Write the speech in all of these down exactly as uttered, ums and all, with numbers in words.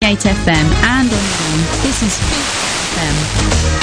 eight F M and online. This is F M.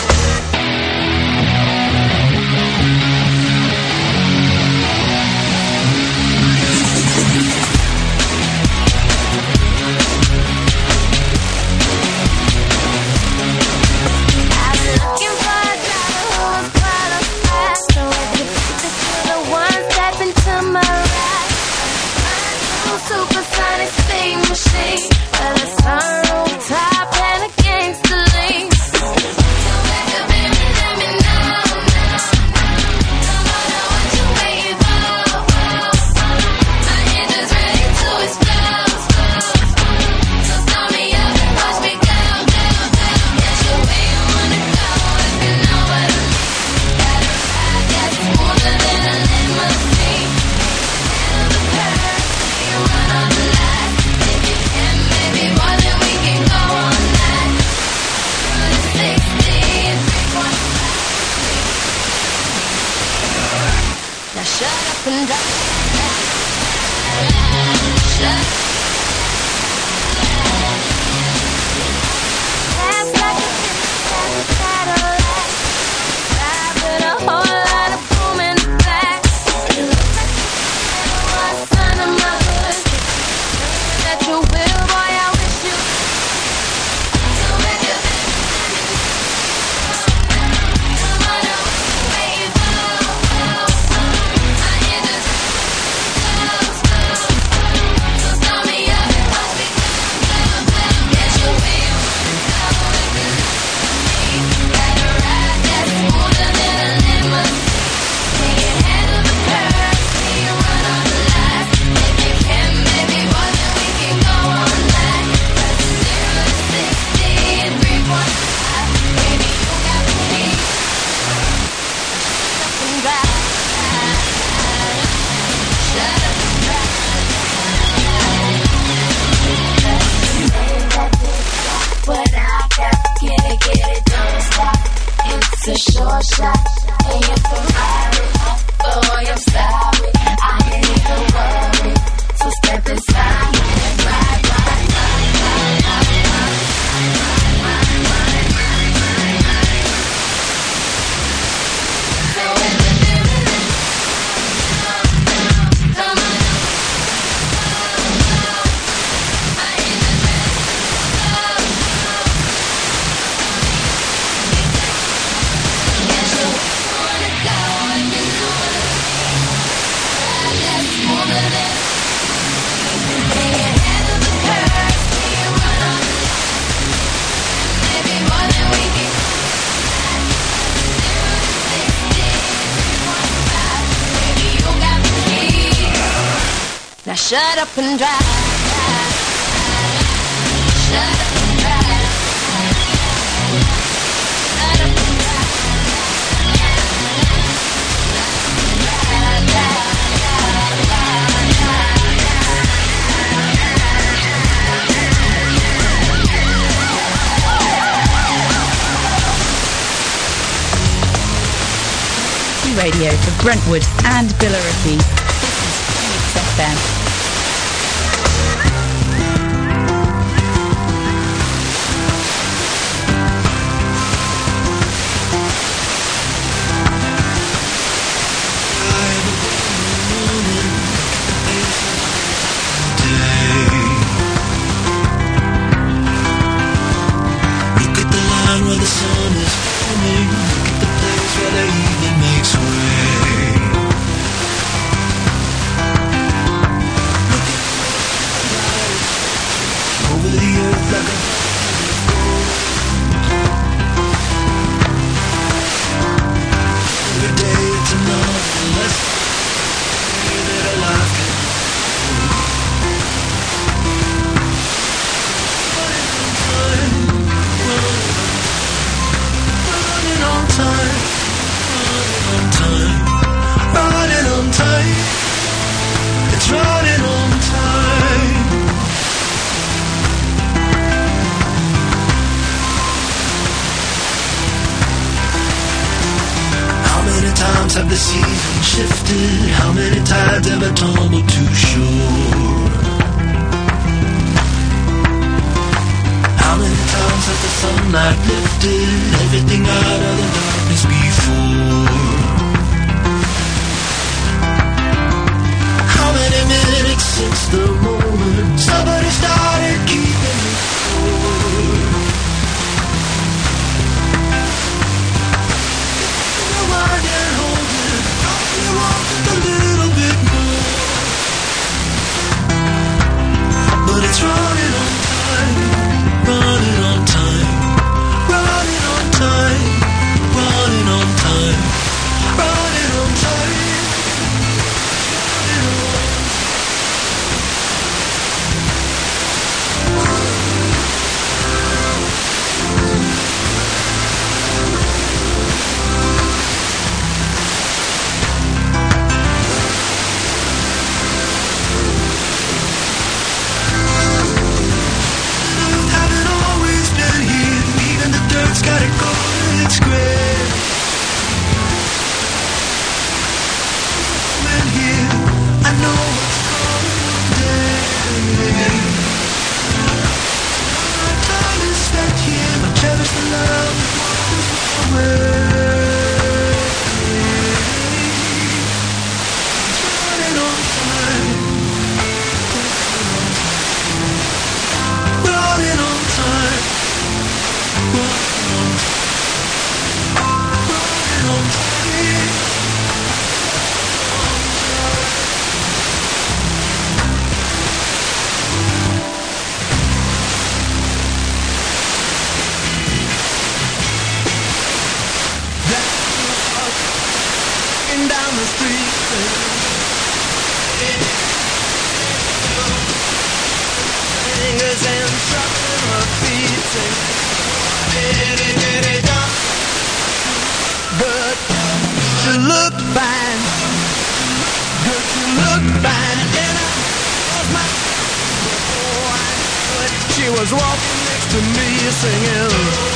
Shut up and drive. Shut up and drive. Shut up and drive. Radio for Brentwood and Billericay. This is F M. Have the season shifted? How many tides ever tumbled to shore? sunlight lifted everything out of the darkness before. How many minutes since the moment somebody started keeping me score? Rewind and hold it, only want just a little bit more. But it's running on time, running on time, running on time, running on time, running on time. It's got it going, it's great. When here, I know what's coming day. My time is spent here, I cherish the love that was away. Running on time, running on time, running on time. Down the street, fingers and shuffling her feet, sing. But she looked fine, good, she looked fine, and I was my before I knew it, she was walking next to me singing,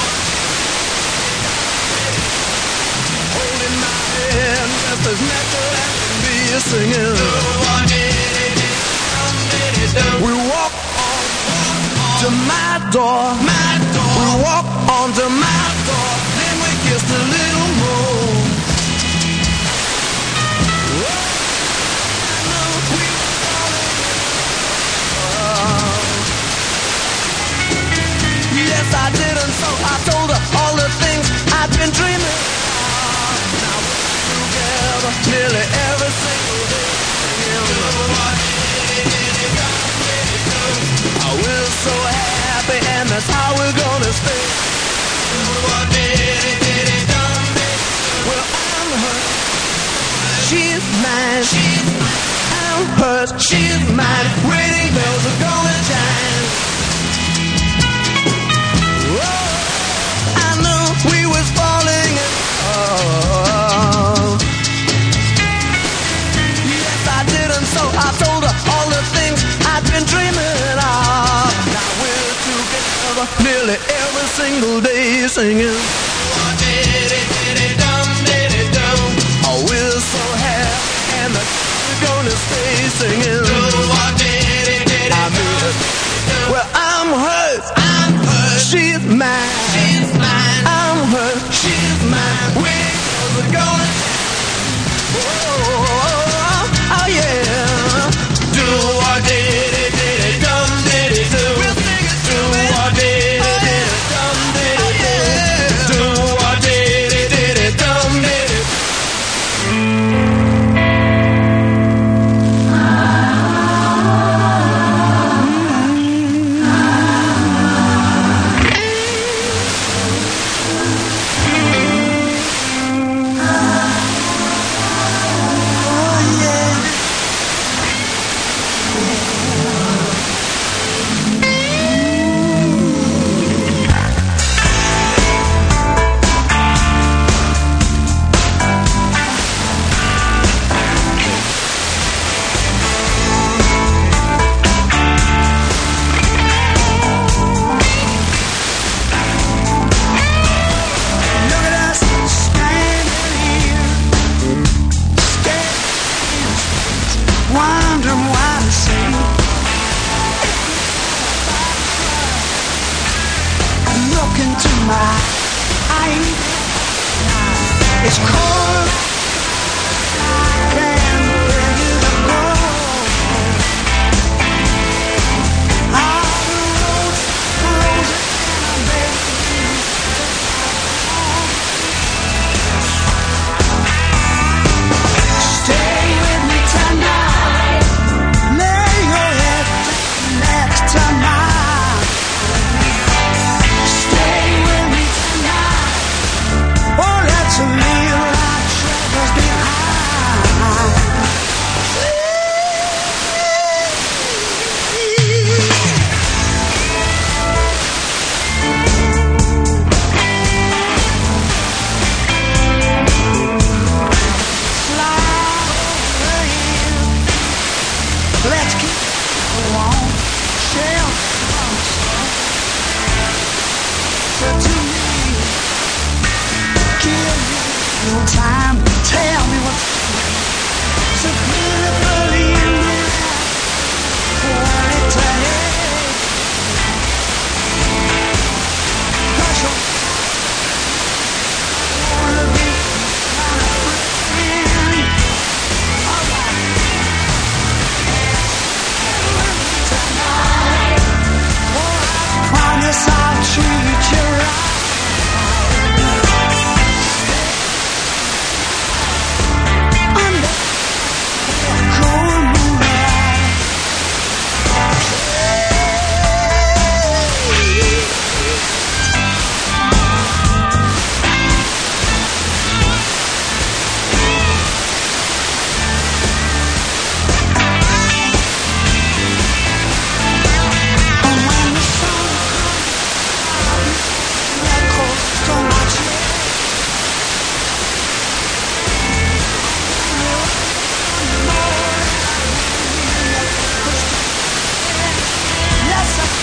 holding my hand just as natural as can be singing. We walk on to my door, my door. We walk on to my door, then we kissed a little more. Yes, I did, and so I told her all the things I'd been dreaming of. Now we're together nearly every single day. Oh, we're so happy, and that's how we're gonna stay. Well, I'm hers, she's mine. I'm hers, she's mine. Wedding bells are gonna chime. I knew we was falling in love. Yes, I did, and so I told her all the things I'd been dreaming of. Now we're together nearly every single day singing. Oh, we're so happy, and we're gonna stay singing. I mean, well, I'm hers, I'm hers, she's mine, she's mine. I'm hers, she's mine. We're gonna, oh, oh, oh yeah. Do what did it, did it, dum did it do. We'll sing it, do what did it, did it, dum did it do. Do what did it, did it, dum did it. to my mind. It's cold. I can't bear you to go. All the roads, roads, and I'm begging you. Stay with me tonight. Lay your head next to mine. Stay with me tonight. Oh, let's leave our troubles behind. Let's keep on, share so to me, give me your time, tell me what's so beautifully in me, what it takes. Cause you're wanna be my friend. Alright. Promise I'll treat you right. Under the cold moonlight. And when the sun echoes on my chest. Yes, I-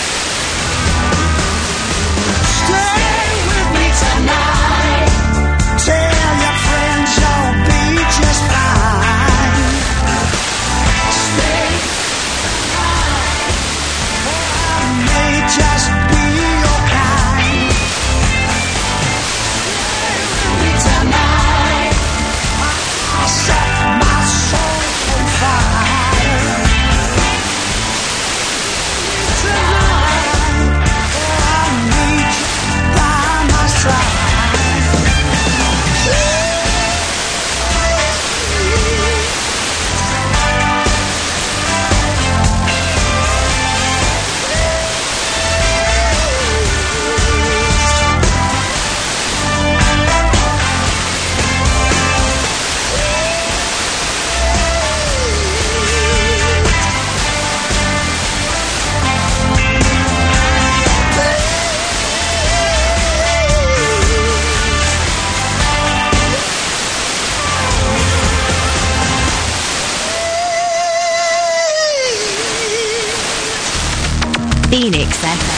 stay with me tonight. Tell your friends you'll be just fine. Stay. I may just be your kind. Tonight, I'll set my soul on fire. Tonight, I need you by my side. Phoenix F M.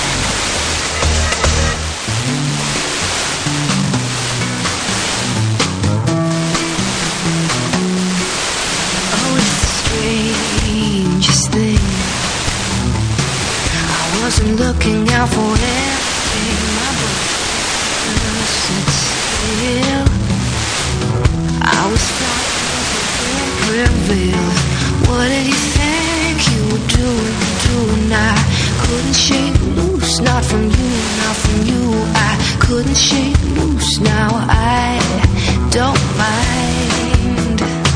Oh, it's the strangest thing. I wasn't looking out for anything. My blood stood still. I was flying prevail. What did you think you were doing? Doing? I couldn't shake loose, not from you, not from you. I couldn't shake loose. Now I don't mind.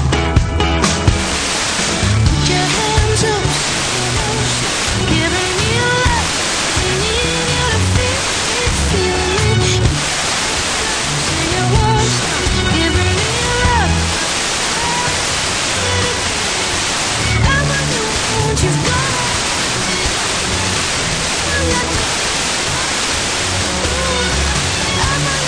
Put your hands up, giving me love. I need you to feel it, feel it. Say it once, giving me love. I'm a new one, you've got. I'm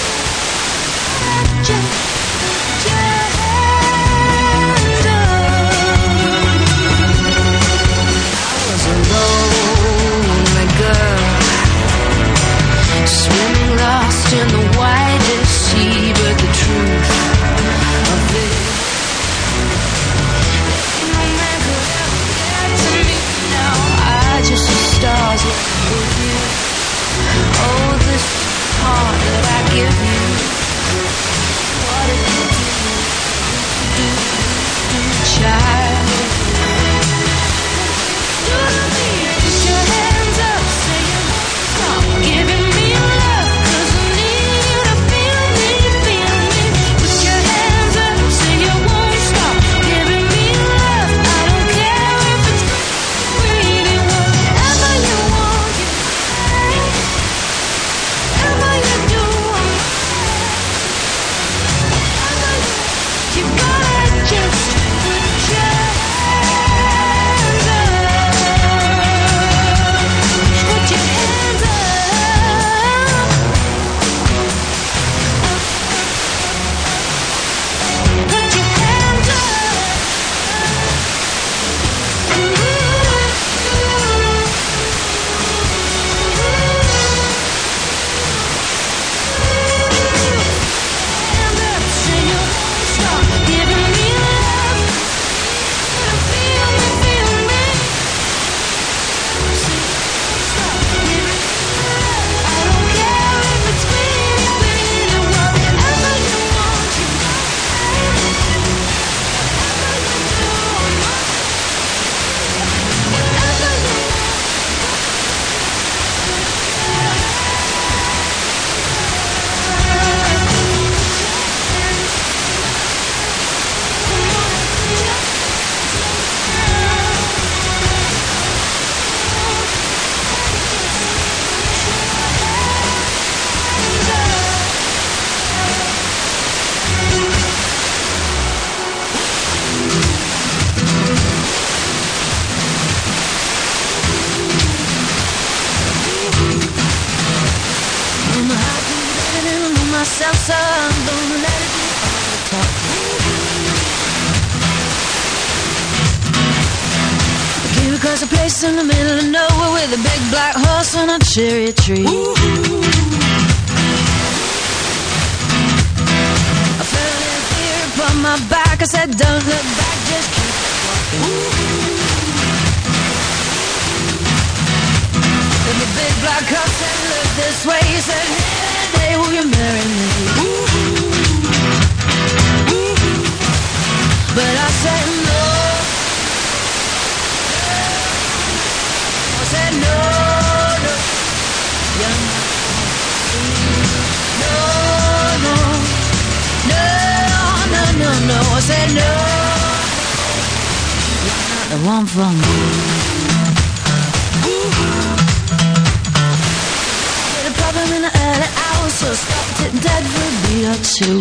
down, son, don't let it do all the talking. I came across a place in the middle of nowhere with a big black horse and a cherry tree. I felt in fear upon my back. I said, don't look back, just keep walking. And the big black horse said, look this way. He said, hey, day, will you marry me? But I said, no. I said, no, no. You're not. No, no. No, no, no, no. I said, no. You're not the one for me. Had a problem in the early hours, so stopped it dead for a beat or two.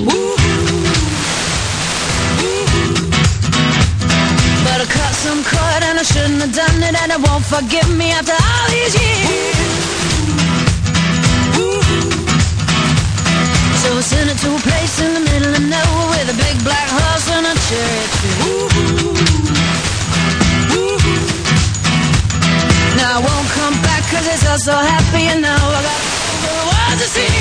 But I cut some cord and I shouldn't have done it, and it won't forgive me after all these years. So I sent it to a place in the middle of nowhere with a big black horse and a cherry tree. Now I won't come back cause it's all so happy, and now I got the world to see.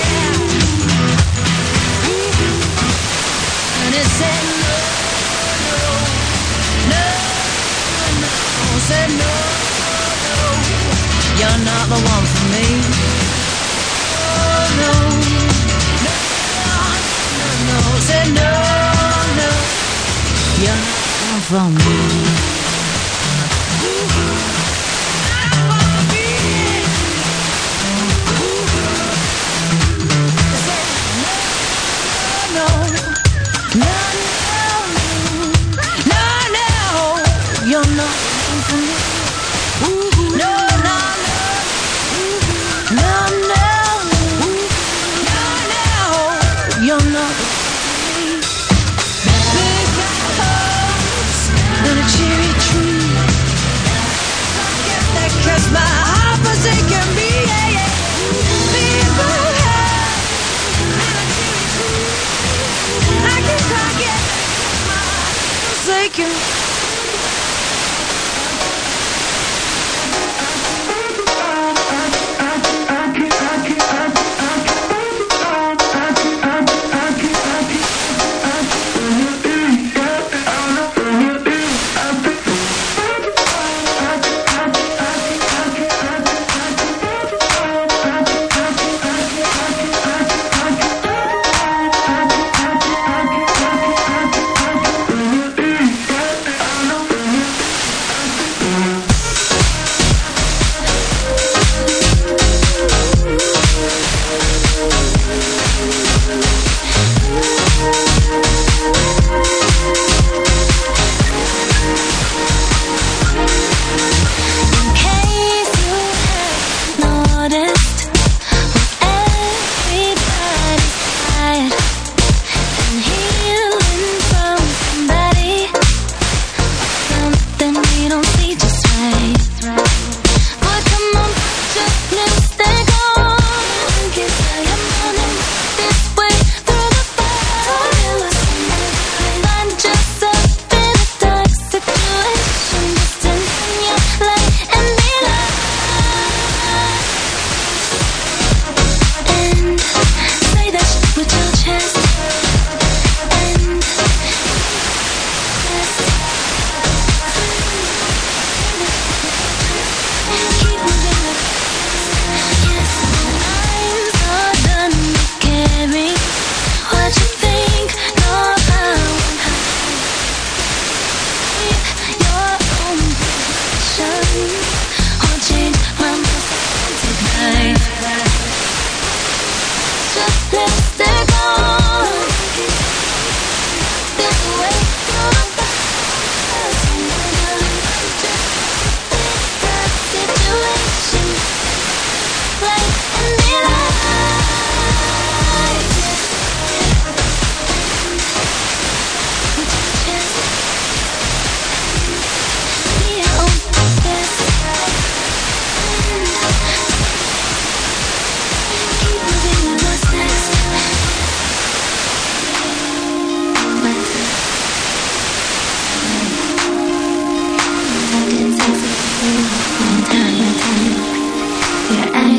And it said no, no, no, no, no. Said no, no, you're not the one for me. Oh no, no, no, no. Said no, no, you're not the one for me. No, no, no, no, you're not one for me. No, no, no,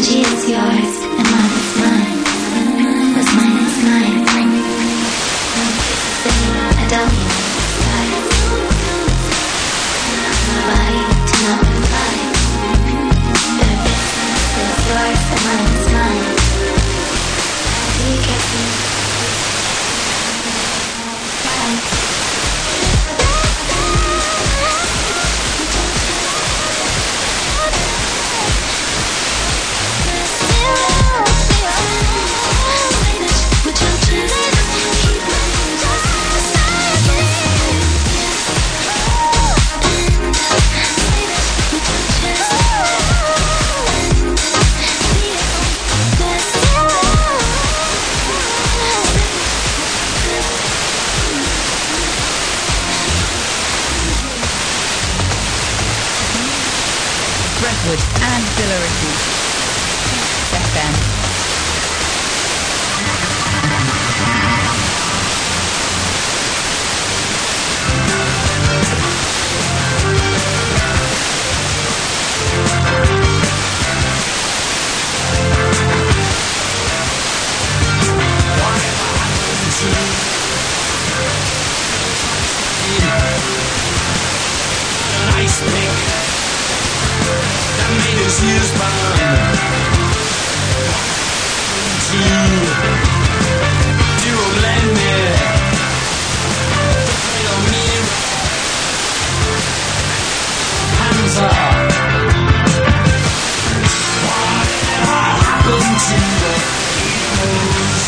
She is yours and mine is mine. What's mine is mine. I don't need my body to not reply. Better business is yours and mine is mine. Do you get me? Brentwood and Billericay. F M. Ice pick that made us use bomb to do a blend me little mirror hands up. Whatever happened to the heroes?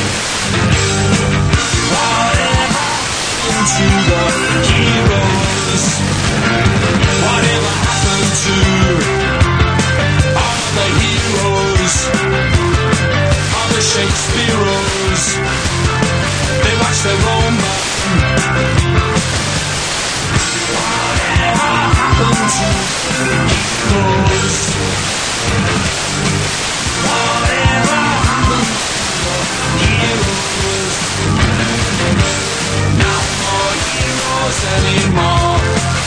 Whatever happened to the heroes? Whatever happened to all the heroes, all the Shakespeareos? They watch their own burn. Whatever happened to the heroes? Whatever happened to the heroes? No more heroes anymore.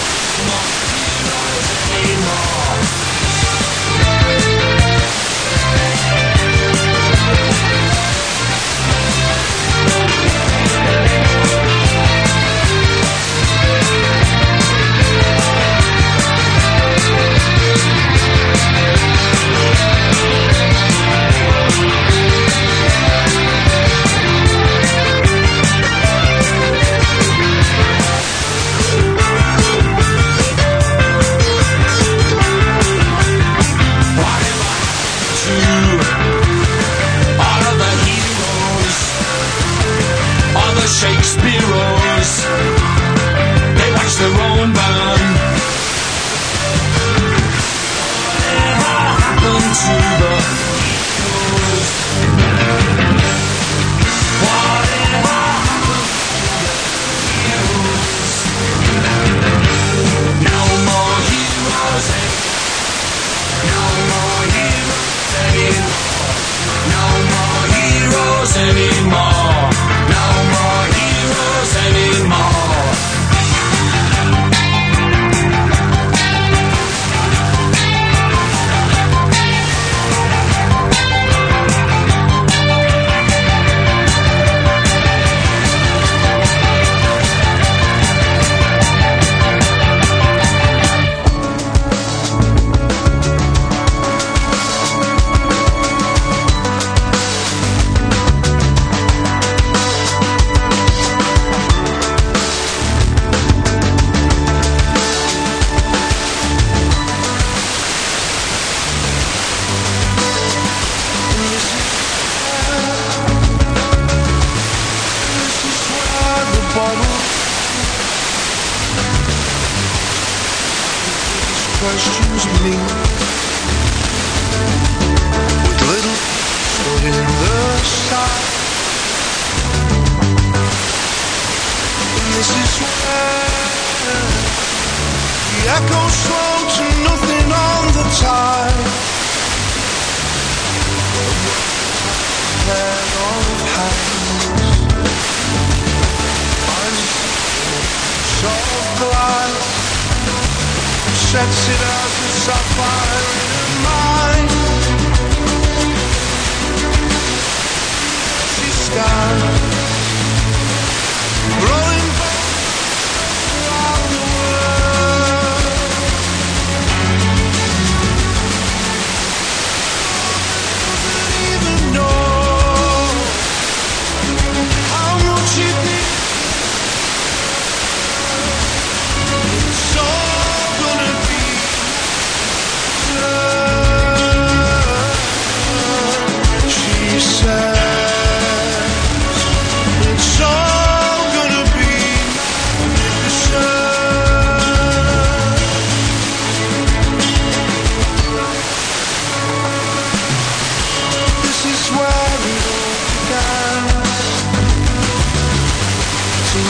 Shakespeareos, they watch their own burn. Whatever happened to the heroes? Whatever happened to the heroes? No more heroes anymore. No more heroes anymore. No more heroes anymore. No more heroes anymore. Questions me with little foot in the side. And this is where the echoes slow to nothing on the tide. Pair of hands, I'm so glad. Sets it as a sapphire in her mind.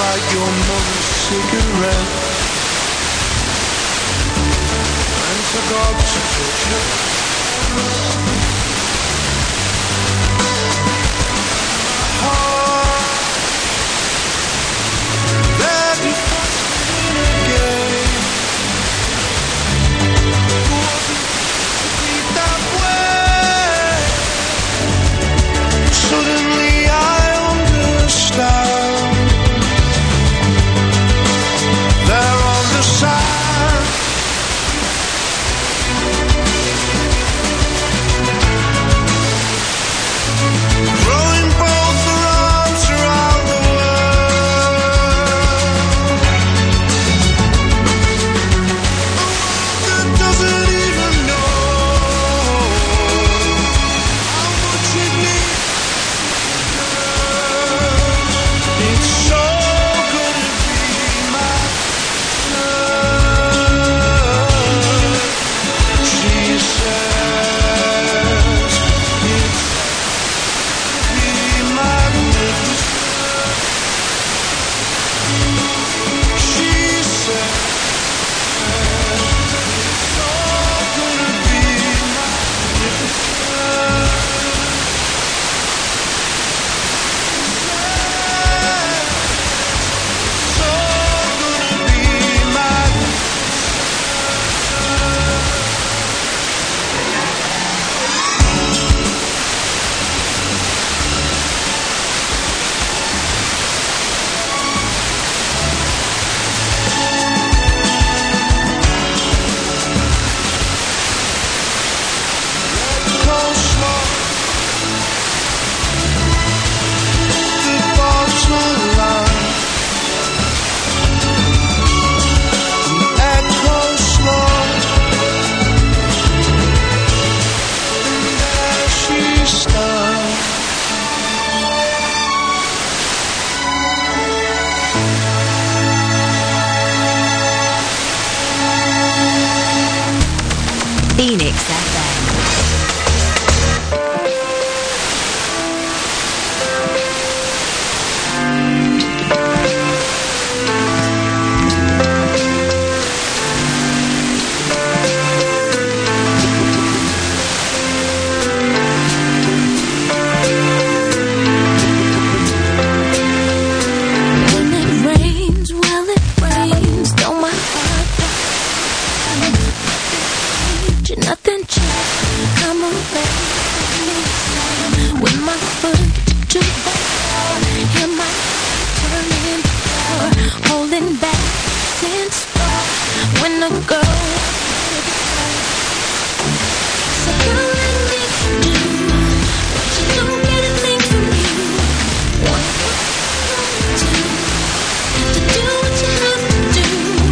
like your mother's cigarette, and forgot to touch your heart. That you in a game wasn't that way. Suddenly I understand. They're on the side. Throwing both their arms around the world. A world that doesn't even know how much it needs. It's so good to be my love. She says it's be magnificent. She says it's so good to be magnificent. So good to be coleslaw, the bottom line, the egg coleslaw, and there she stands. Phoenix F M. When it rains, well it rains. Though my heart doesn't, nothing changed. Come away with my foot to the floor. Hear my heart turning for holding back since fall. When the girl so girl, I need to do what you don't get a thing from you. What you do to do what you have to do.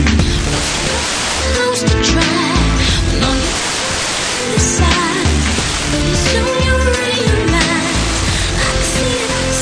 Close to try when all you decide. Pretty soon you'll realize I can see it outside.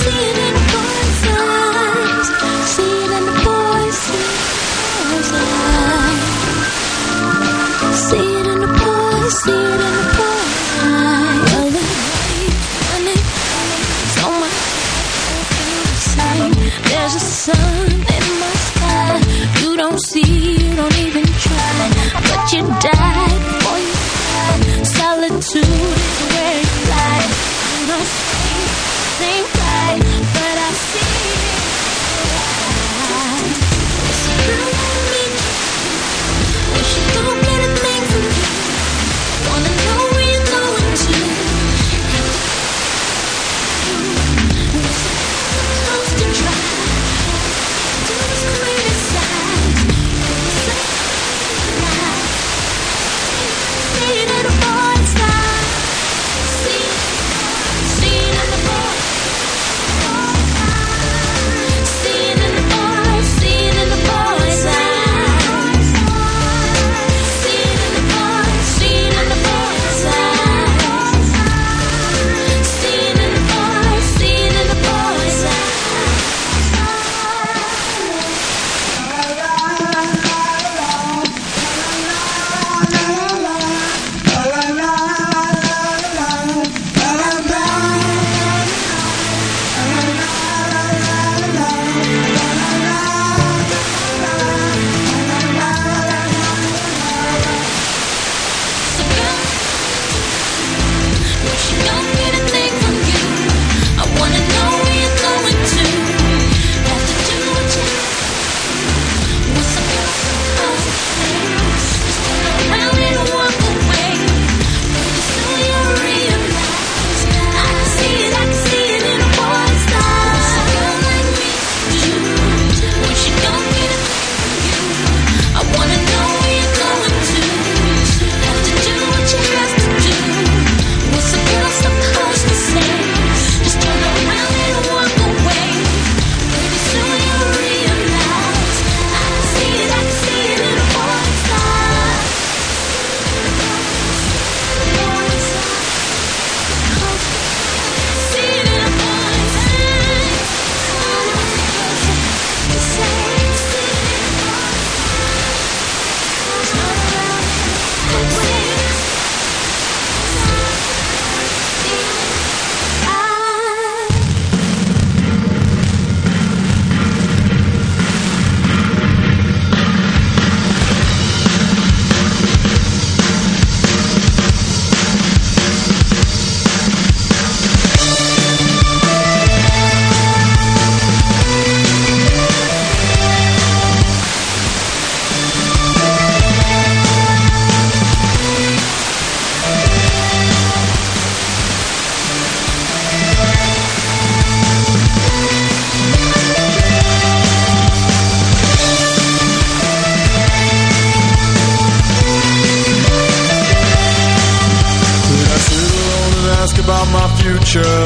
future.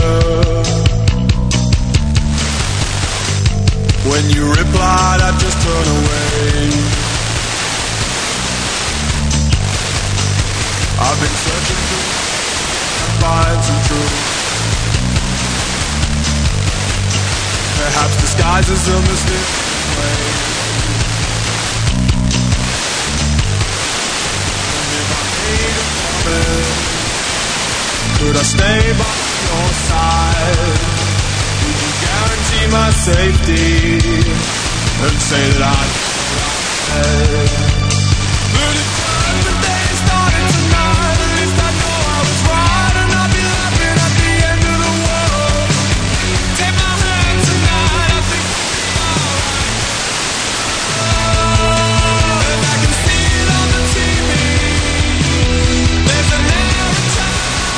When you replied, I just turned away. I've been searching to find some truth. Perhaps disguise is a mysterious way. And if I made a promise, could I stay by your side? Would you guarantee my safety and say that I'd but if the day started tonight, at least I know I was right, and I'd be laughing at the end of the world. Take my hand tonight, I think we'll be alright. And I can see it on the T V. There's an air of time.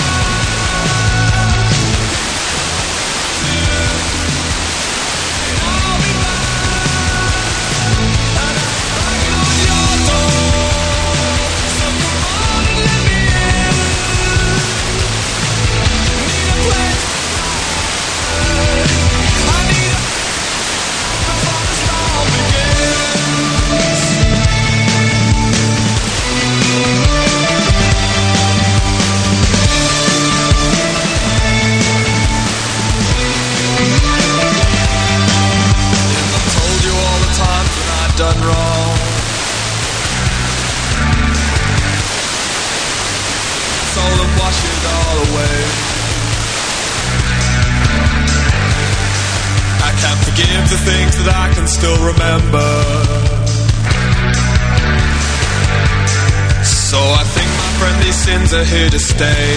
I'll be back. And I'm knocking on your door. So come on and let me in. Need a place. I need a before the storm begins. I told you all the times when I'd done wrong. So then wash it all away. I can't forgive the things that I can still remember. So I think, my friend, these sins are here to stay.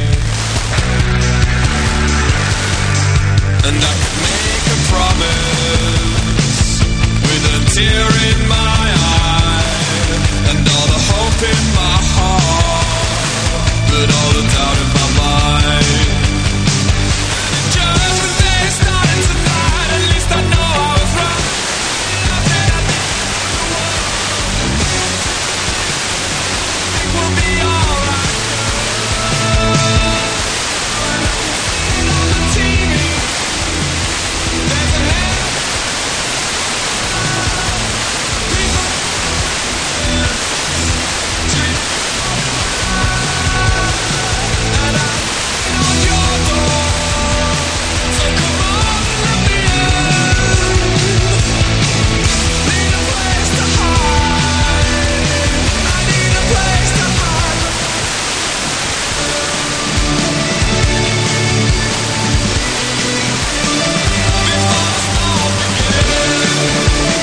And I could make a promise with a tear in my eye and all the hope in my heart, but all the doubt in my mind. And just when they started tonight, at least I know I was right. I said I think we'll be alright. On the T V, there's an air. And I'm on your door. So come on, let me in. Need a place to hide. I need a place to hide. Before the storm begins.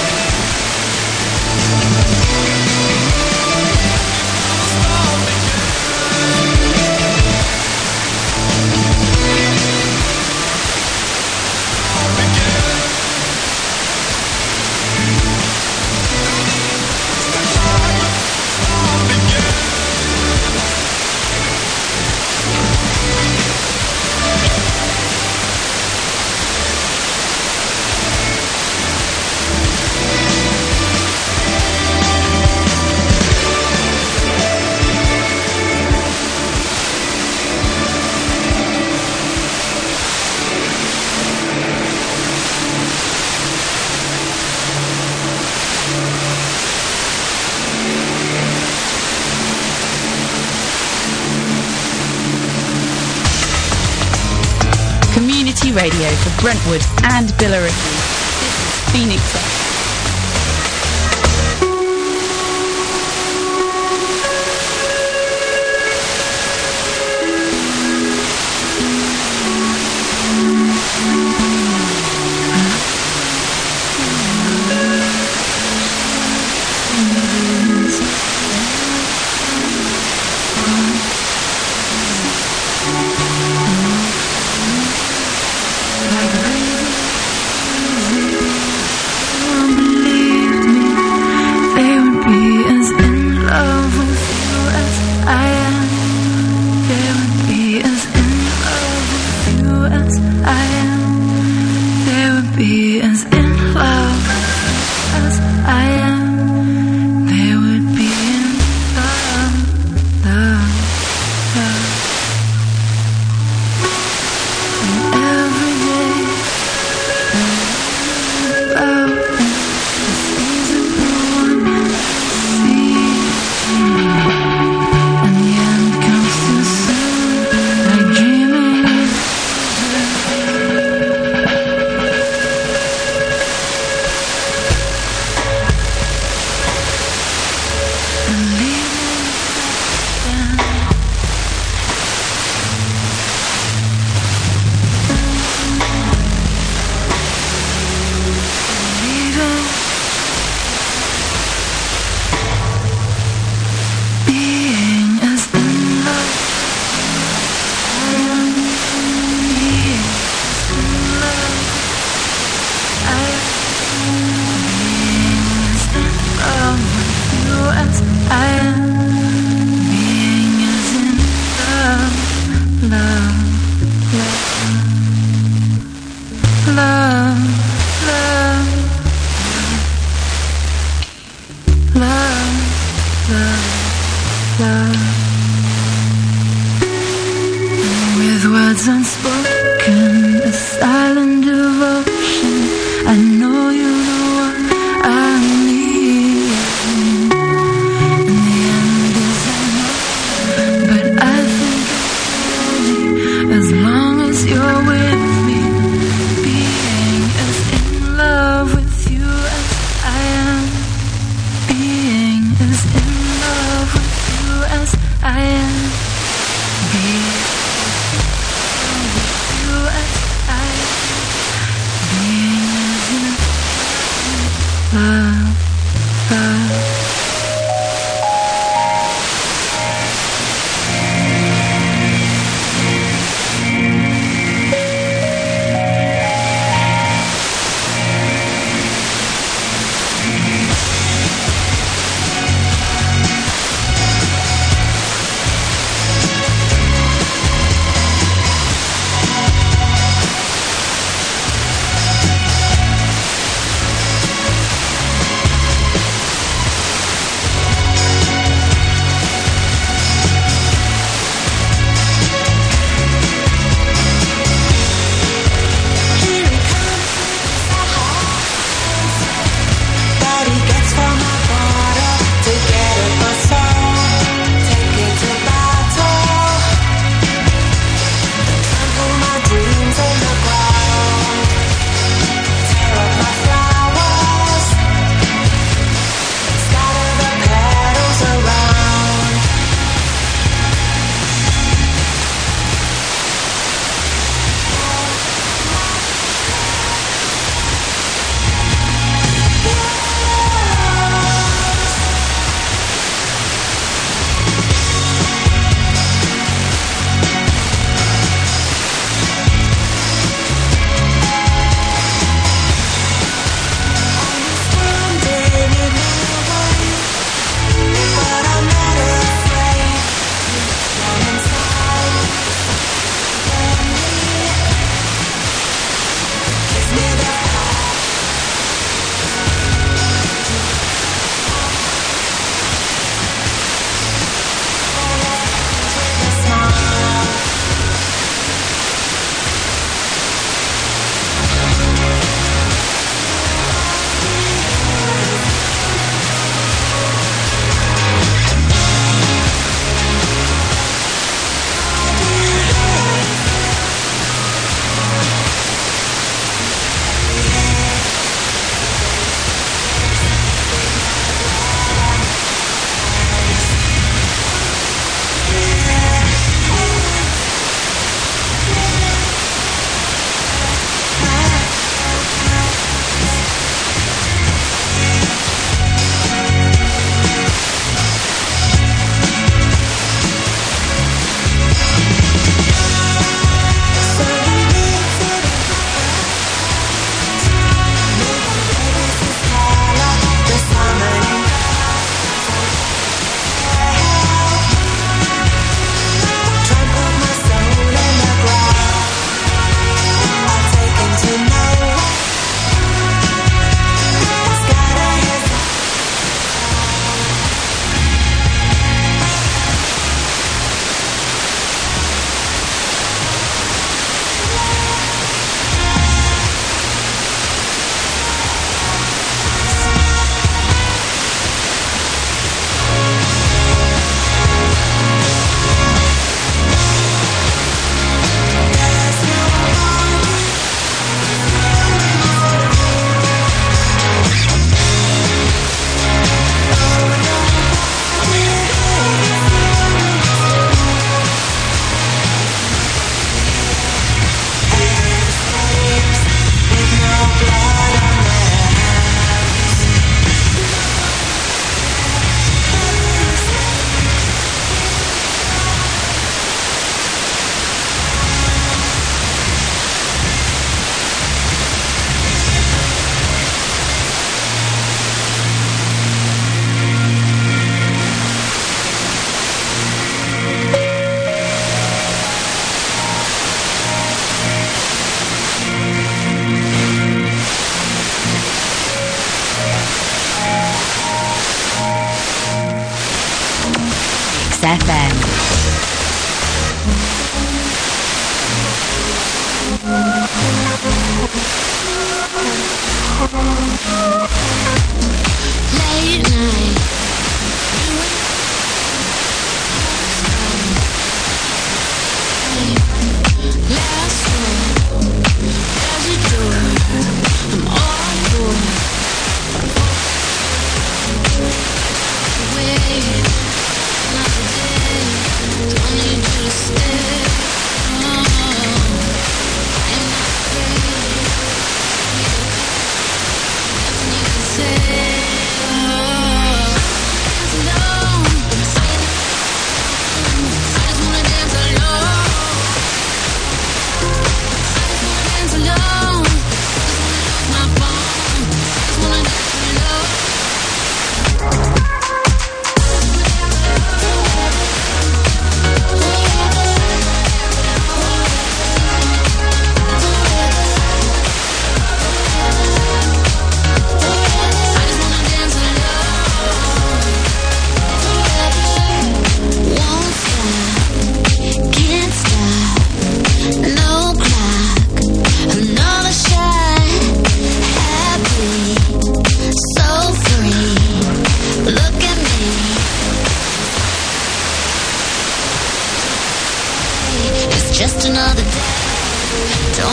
Community radio for Brentwood and Billericay. This is Phoenix F M. Words unspoken, a silent devotion. I know you're the one I need. And the end is unknown, but I think it's worthy as long as you're with me. Being as in love with you as I am. Being as in love with you as I am. Being love, love.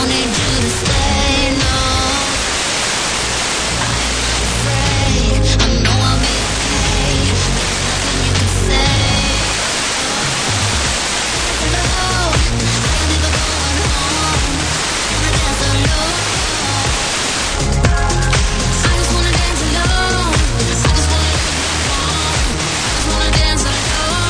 wanted you to stay, no. I'm afraid, I know I'll be okay. There's nothing you can say. No, I'm never going home. Wanna dance alone. I just wanna dance alone. I just wanna leave you home. I just wanna dance alone.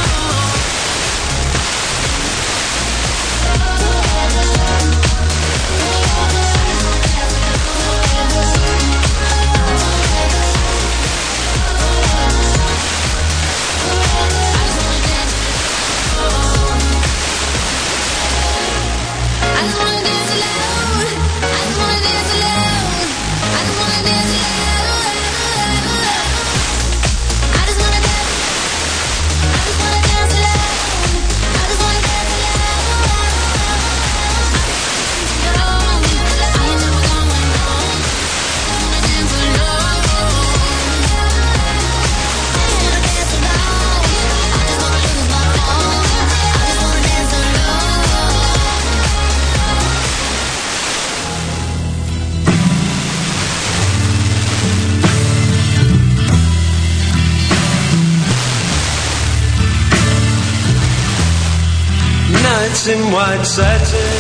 Nights in white satin,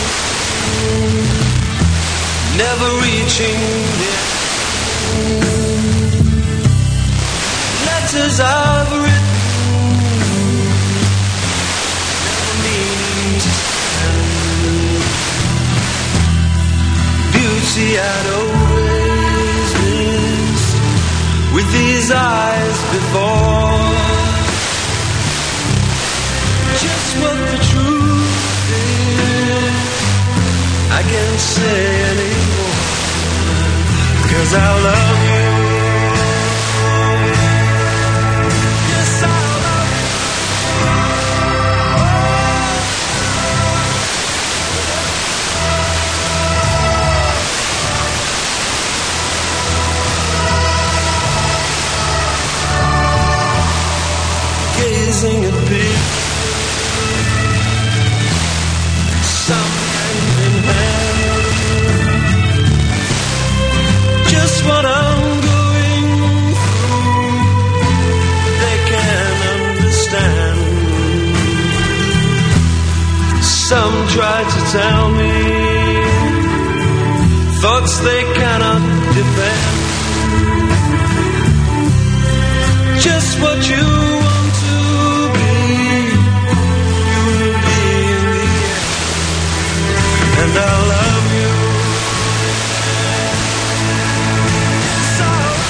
never reaching the end. Letters I've written, never meaning to send. Beauty I'd always missed with these eyes before. Just what the truth is, I can't say anymore, 'cause I love you. Yes, I love you. Gazing at people, some hand in hand, just what I'm going through, they can understand. Some try to tell me thoughts they cannot defend. Just what you want to be, you will be in the end. And I love you. So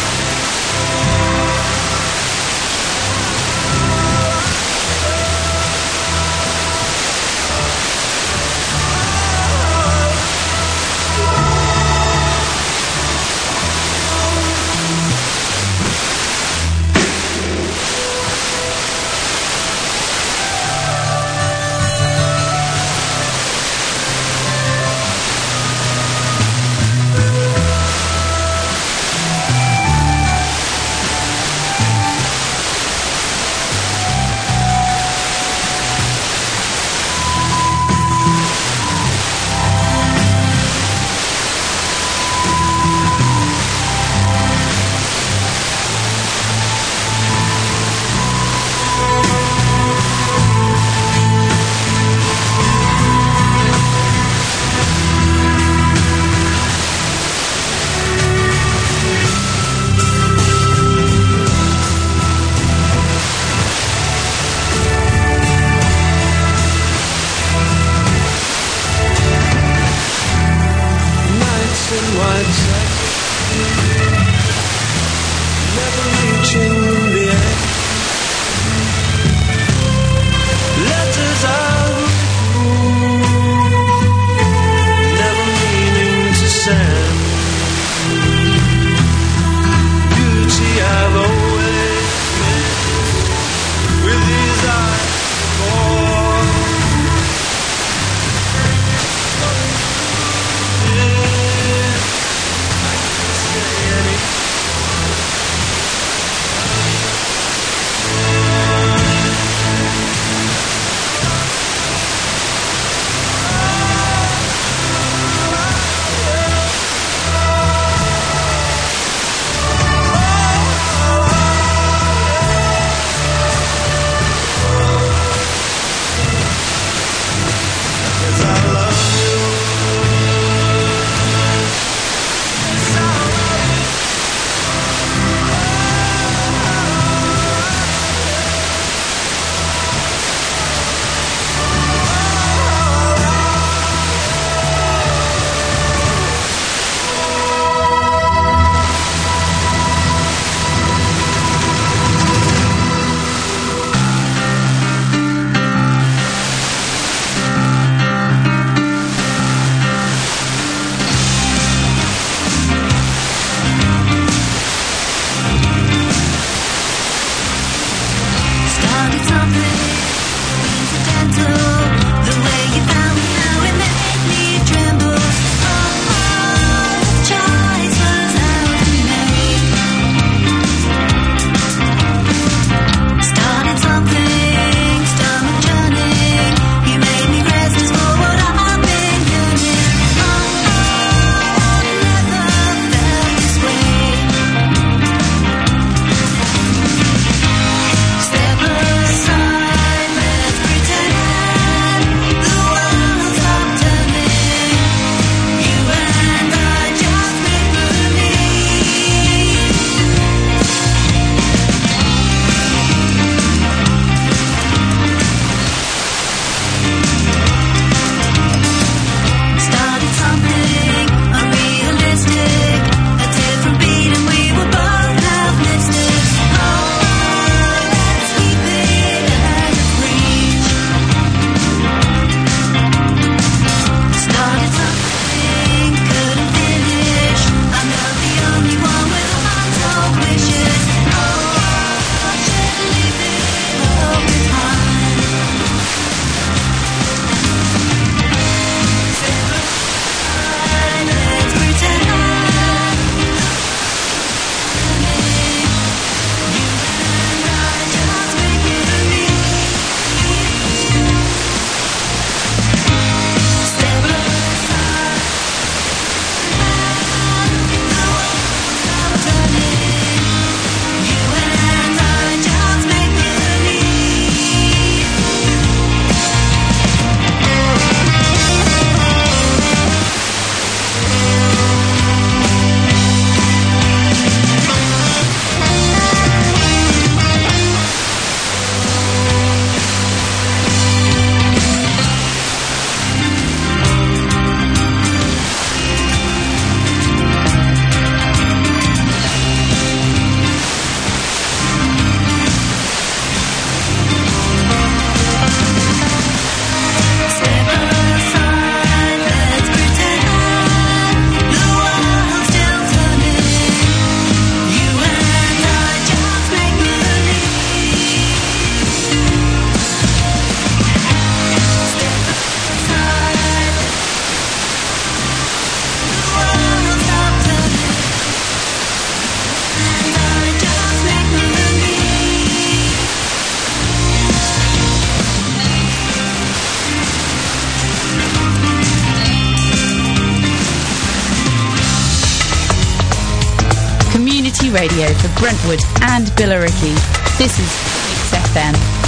never reaching the end. Letters I've written, never meaning to send. Beauty I've always missed with these eyes before. Yeah, I can say radio for Brentwood and Billericay. This is Mix F M.